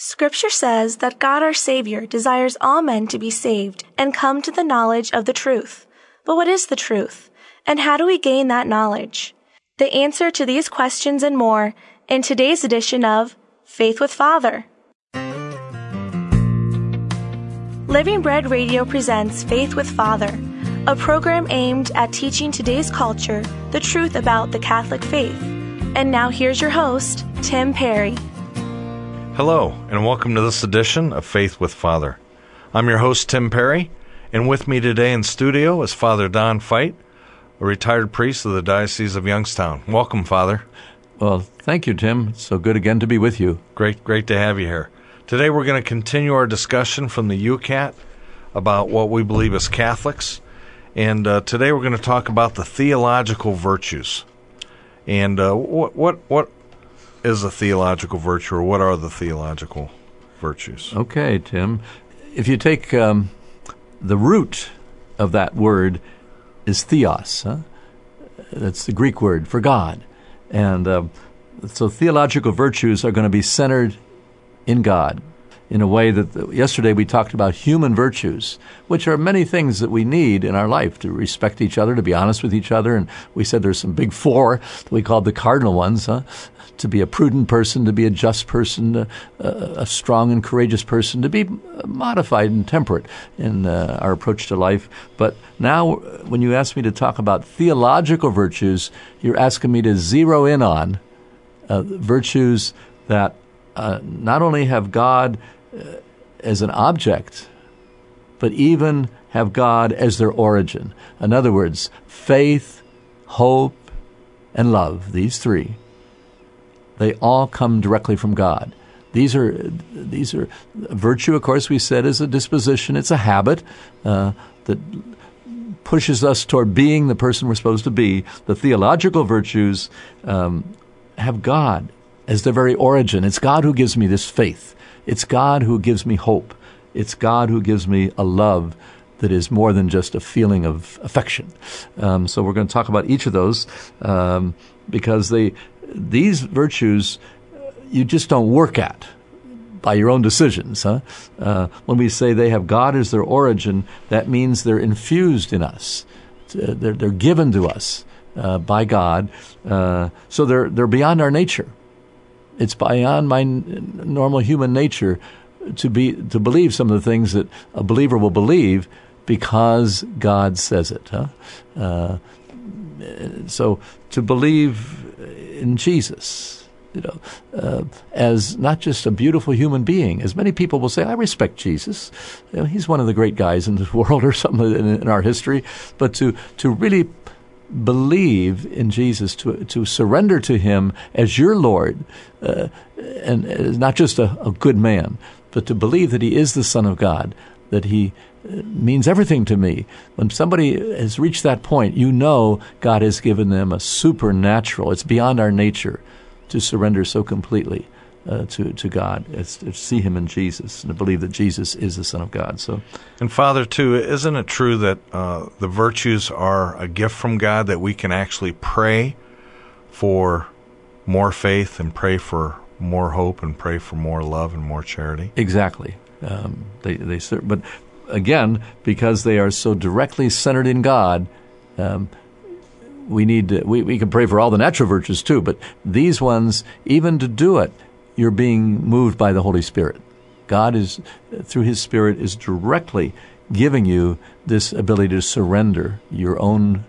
Scripture says that God our Savior desires all men to be saved and come to the knowledge of the truth. But what is the truth? And how do we gain that knowledge? The answer to these questions and more in today's edition of Faith with Father. Living Bread Radio presents Faith with Father, a program aimed at teaching today's culture the truth about the Catholic faith. And now here's your host, Tim Perry. Hello, and welcome to this edition of Faith with Father. I'm your host, Tim Perry, and with me today in studio is Father Don Fite, a retired priest of the Diocese of Youngstown. Welcome, Father. Well, thank you, Tim. It's so good again to be with you. Great to have you here. Today we're going to continue our discussion from the UCAT about what we believe as Catholics, and today we're going to talk about the theological virtues. And what is a theological virtue, or what are the theological virtues? Okay, Tim. If you take the root of that word is theos. That's the Greek word for God. And so theological virtues are going to be centered in God in a way that yesterday we talked about human virtues, which are many things that we need in our life to respect each other, to be honest with each other. And we said there's some big four that we called the cardinal ones, to be a prudent person, to be a just person, a strong and courageous person, to be modified and temperate in our approach to life. But now when you ask me to talk about theological virtues, you're asking me to zero in on virtues that not only have God as an object, but even have God as their origin. In other words, faith, hope, and love, these three, they all come directly from God. These are virtue, of course, we said, is a disposition. It's a habit that pushes us toward being the person we're supposed to be. The theological virtues have God as their very origin. It's God who gives me this faith. It's God who gives me hope. It's God who gives me a love that is more than just a feeling of affection. So we're going to talk about each of those because these virtues you just don't work at by your own decisions. When we say they have God as their origin, that means they're infused in us. They're given to us by God. So they're beyond our nature. It's beyond my normal human nature to believe some of the things that a believer will believe because God says it. So to believe in Jesus, as not just a beautiful human being, as many people will say, I respect Jesus. He's one of the great guys in this world or something in our history. But to really believe in Jesus, to surrender to Him as your Lord, and not just a good man, but to believe that He is the Son of God, that He means everything to me. When somebody has reached that point, you know God has given them a supernatural, it's beyond our nature to surrender so completely to God, to see Him in Jesus, and to believe that Jesus is the Son of God. And Father, too, isn't it true that the virtues are a gift from God, that we can actually pray for more faith and pray for more hope and pray for more love and more charity? Exactly. But again, because they are so directly centered in God, we can pray for all the natural virtues too, but these ones, even to do it, you're being moved by the Holy Spirit. God is, through His Spirit, is directly giving you this ability to surrender your own.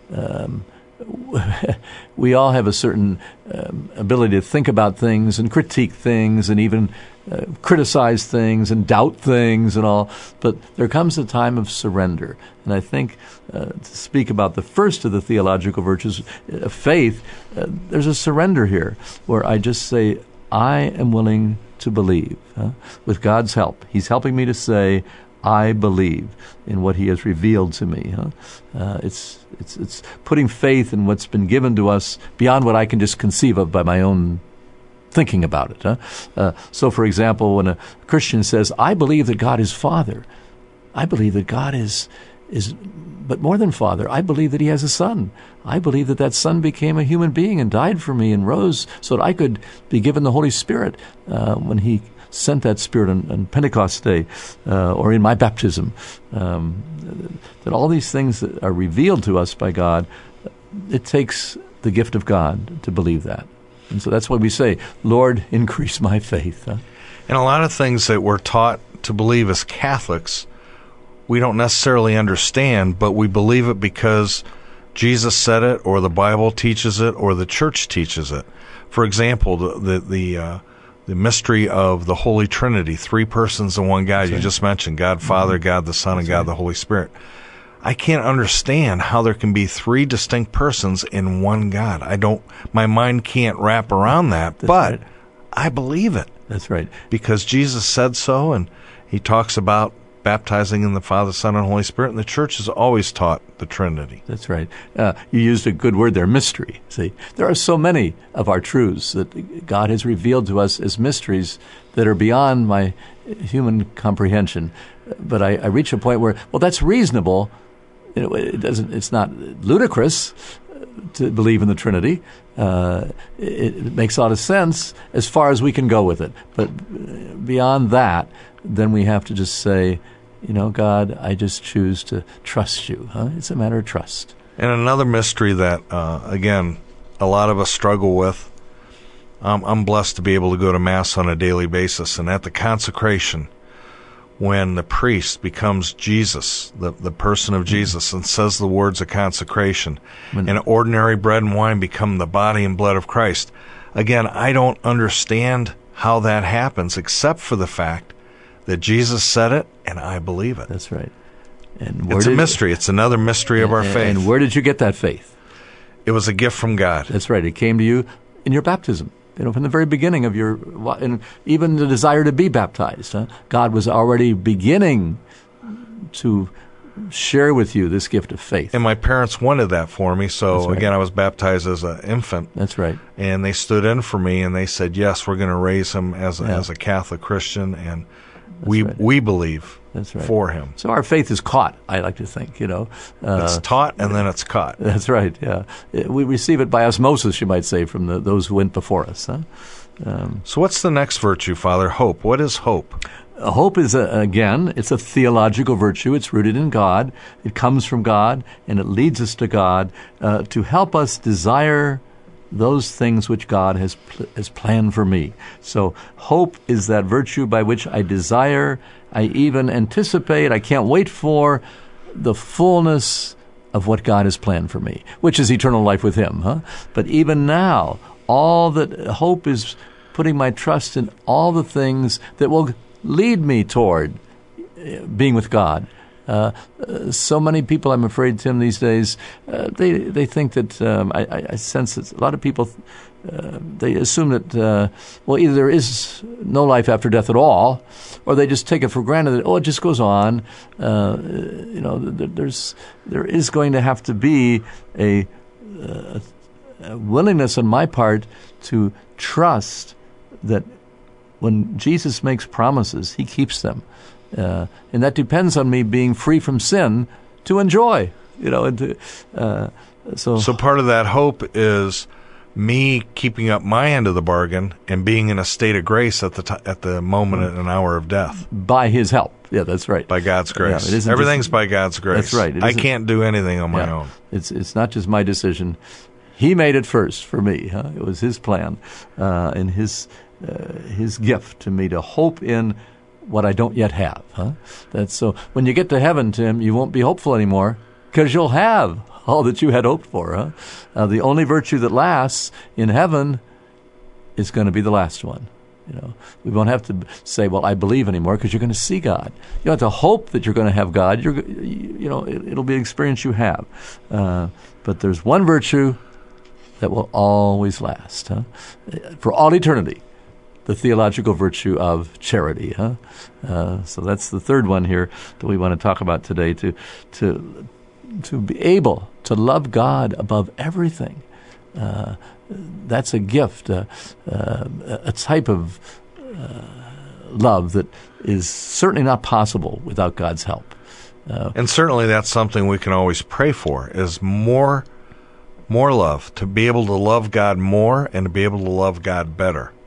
We all have a certain ability to think about things and critique things and even criticize things and doubt things and all. But there comes a time of surrender. And I think to speak about the first of the theological virtues, faith, there's a surrender here where I just say, I am willing to believe. With God's help, He's helping me to say, I believe in what He has revealed to me. It's putting faith in what's been given to us beyond what I can just conceive of by my own thinking about it. So, for example, when a Christian says, I believe that God is Father, I believe that God is but more than Father, I believe that He has a Son. I believe that Son became a human being and died for me and rose so that I could be given the Holy Spirit when He sent that Spirit on Pentecost Day or in my baptism, that all these things that are revealed to us by God, it takes the gift of God to believe that. And so that's why we say, Lord, increase my faith. And a lot of things that we're taught to believe as Catholics, we don't necessarily understand, but we believe it because Jesus said it, or the Bible teaches it, or the Church teaches it. For example, the mystery of the Holy Trinity, 3 persons in one God. That's you right. Just mentioned God Father, God the Son, and God the Holy Spirit. I can't understand how there can be 3 distinct persons in one God. My mind can't wrap around that, but right. I believe it. That's right. Because Jesus said so, and he talks about baptizing in the Father, Son, and Holy Spirit, and the Church has always taught the Trinity. That's right. You used a good word there, mystery. See, there are so many of our truths that God has revealed to us as mysteries that are beyond my human comprehension. But I reach a point where, well, that's reasonable. It's not ludicrous to believe in the Trinity. It makes a lot of sense as far as we can go with it. But beyond that, then we have to just say, God, I just choose to trust you. It's a matter of trust. And another mystery that, again, a lot of us struggle with, I'm blessed to be able to go to Mass on a daily basis. And at the consecration, when the priest becomes Jesus, the person of Jesus, and says the words of consecration, and ordinary bread and wine become the body and blood of Christ. Again, I don't understand how that happens, except for the fact that Jesus said it, and I believe it. That's right. And it's a mystery. It's another mystery of our faith. And where did you get that faith? It was a gift from God. That's right. It came to you in your baptism. From the very beginning of and even the desire to be baptized, God was already beginning to share with you this gift of faith. And my parents wanted that for me, so right. Again, I was baptized as an infant. That's right. And they stood in for me, and they said, yes, we're going to raise him as a Catholic Christian, and we believe for him. So our faith is caught, I like to think, it's taught and then it's caught. That's right, yeah. We receive it by osmosis, you might say, from those who went before us. So what's the next virtue, Father? Hope. What is hope? Hope is, it's a theological virtue. It's rooted in God. It comes from God, and it leads us to God to help us desire those things which God has planned for me. So hope is that virtue by which I desire, I even anticipate, I can't wait for the fullness of what God has planned for me, which is eternal life with Him. But even now, all that hope is putting my trust in all the things that will lead me toward being with God. So many people, I'm afraid, Tim, these days, they think that, I sense that a lot of people, they assume that, either there is no life after death at all, or they just take it for granted that, it just goes on. There is going to have to be a willingness on my part to trust that when Jesus makes promises, He keeps them. And that depends on me being free from sin to enjoy, So part of that hope is me keeping up my end of the bargain and being in a state of grace at the moment and hour of death. By His help. Yeah, that's right. By God's grace. Yeah, everything's by God's grace. That's right. I can't do anything on my own. It's not just my decision. He made it first for me. It was His plan and His gift to me to hope in what I don't yet have. That's so. When you get to heaven, Tim, you won't be hopeful anymore because you'll have all that you had hoped for. The only virtue that lasts in heaven is going to be the last one. We won't have to say, "Well, I believe" anymore, because you're going to see God. You don't have to hope that you're going to have God. It'll be an experience you have. But there's one virtue that will always last for all eternity. The theological virtue of charity. So that's the third one here that we want to talk about today, to be able to love God above everything. That's a gift, a type of love that is certainly not possible without God's help. And certainly that's something we can always pray for, is more love, to be able to love God more and to be able to love God better.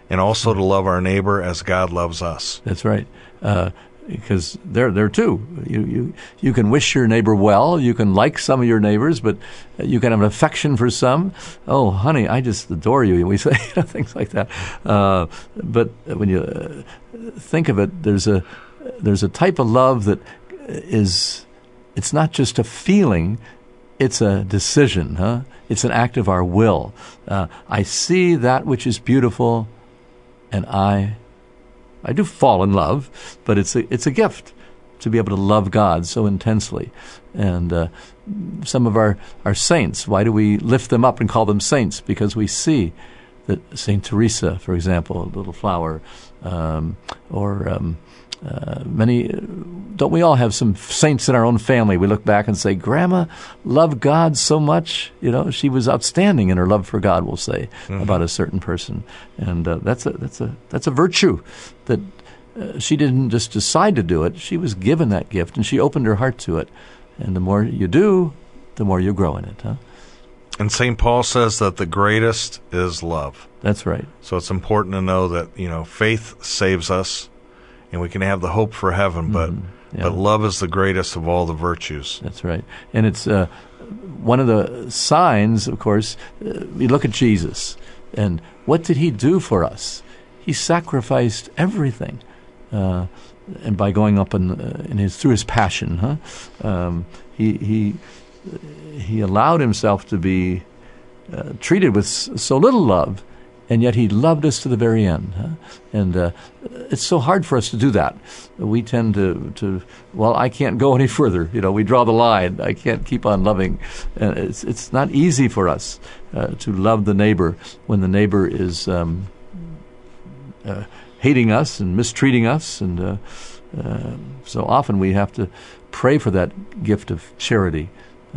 and also to love our neighbor as God loves us. That's right. Because they're too. You can wish your neighbor well. You can like some of your neighbors, but you can have an affection for some. Oh, honey, I just adore you. We say things like that. But when you think of it, there's a type of love that is. It's not just a feeling. It's a decision. Huh? It's an act of our will. I see that which is beautiful, and I do fall in love, but it's a gift to be able to love God so intensely. And some of our saints, why do we lift them up and call them saints? Because we see that St. Teresa, for example, a little flower, many, don't we all have some saints in our own family? We look back and say, Grandma loved God so much. She was outstanding in her love for God, we'll say, about a certain person. And that's a virtue that she didn't just decide to do it. She was given that gift, and she opened her heart to it. And the more you do, the more you grow in it. Huh? And St. Paul says that the greatest is love. That's right. So it's important to know that, faith saves us, and we can have the hope for heaven, but love is the greatest of all the virtues. That's right. And it's one of the signs, of course, we look at Jesus, and what did he do for us? He sacrificed everything, and by going up through his passion, he allowed himself to be treated with so little love, and yet he loved us to the very end. And it's so hard for us to do that. We tend to I can't go any further. We draw the line. I can't keep on loving. It's not easy for us to love the neighbor when the neighbor is hating us and mistreating us. And so often we have to pray for that gift of charity.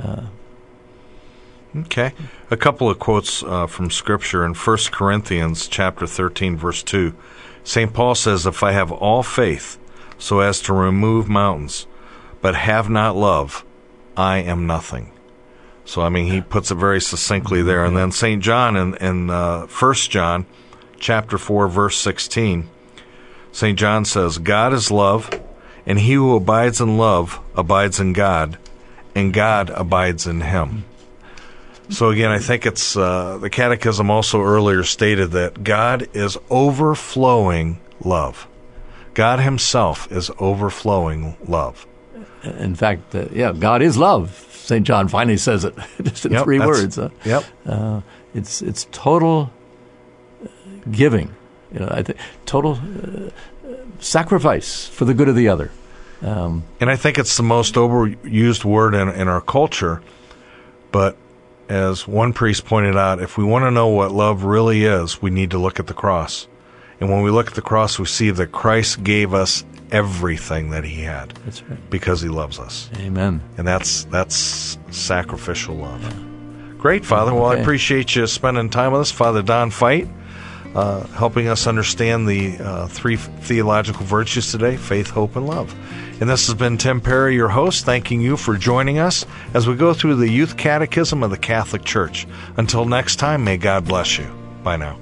Okay. A couple of quotes from Scripture. In 1 Corinthians chapter 13, verse 2, St. Paul says, if I have all faith so as to remove mountains, but have not love, I am nothing. So, he puts it very succinctly there. And then St. John in 1 John chapter 4, verse 16, St. John says, God is love, and he who abides in love abides in God, and God abides in him. So again, I think it's the Catechism also earlier stated that God is overflowing love. God himself is overflowing love. In fact, God is love. St. John finally says it just in 3 words. It's total giving. I think total sacrifice for the good of the other. And I think it's the most overused word in our culture, but as one priest pointed out, if we want to know what love really is, we need to look at the cross. And when we look at the cross, we see that Christ gave us everything that he had. That's right. Because he loves us. Amen. And that's sacrificial love. Yeah. Great, Father. Well, I appreciate you spending time with us. Father Don Fite, helping us understand the 3 theological virtues today, faith, hope, and love. And this has been Tim Perry, your host, thanking you for joining us as we go through the Youth Catechism of the Catholic Church. Until next time, may God bless you. Bye now.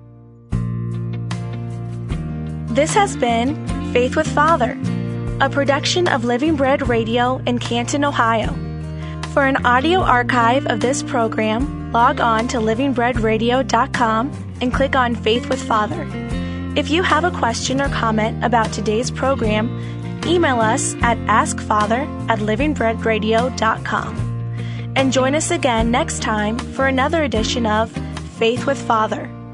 This has been Faith with Father, a production of Living Bread Radio in Canton, Ohio. For an audio archive of this program, log on to livingbreadradio.com and click on Faith with Father. If you have a question or comment about today's program, email us at askfather@livingbreadradio.com. And join us again next time for another edition of Faith with Father.